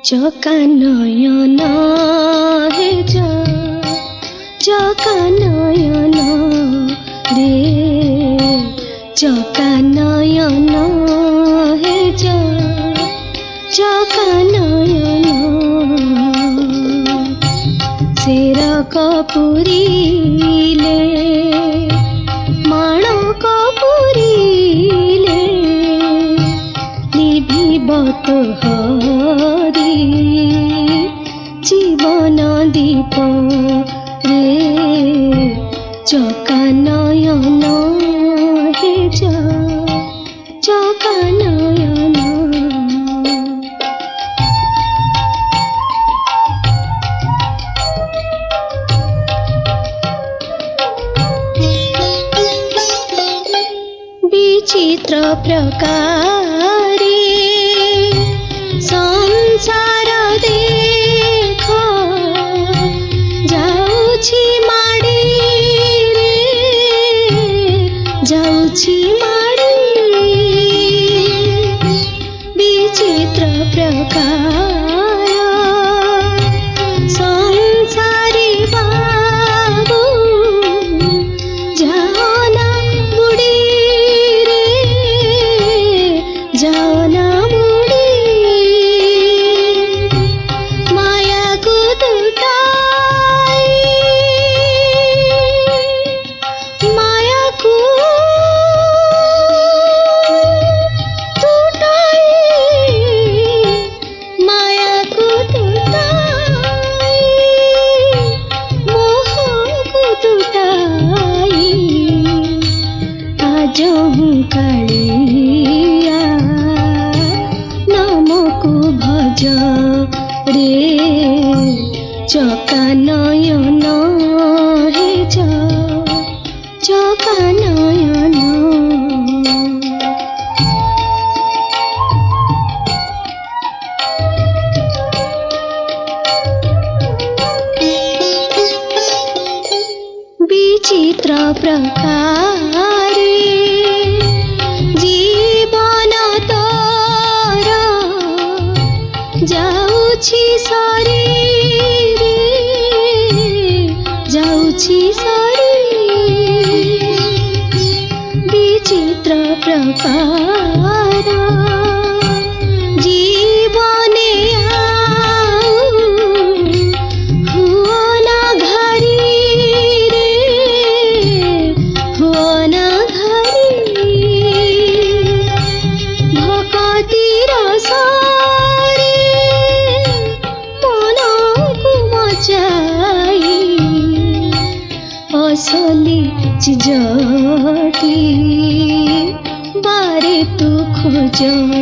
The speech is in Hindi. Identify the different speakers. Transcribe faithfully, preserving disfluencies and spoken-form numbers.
Speaker 1: चका नयन हे जा चका नयन रे चका नयन हे जा चका नयन शेर कपुरीले माणक पुरीले निभिब तोहरी जीवन दीप रे चका नयन हे जा चका नयन विचित्र प्रकारे संसार देख जाउछि माडी रे जाउछि माडी विचित्र प्रकार संसारी बाबू जाना बुड़ी रे जाना बुड़ी माया को टूटाई माया को टूटाई माया को टूटाई मोह को टूटाई आज हूँ कालिया नाम को भज रे चका नयन हे जा चका नयन विचित्र प्रकारे जीवन तोर जाउछि सरी रे जाउछि सरी विचित्र प्रकार जीवने आउ हुओ ना घरी रे हुओ ना घरी भक्तिर सारे मन को मचाई असली चिजटी बारे तू खोज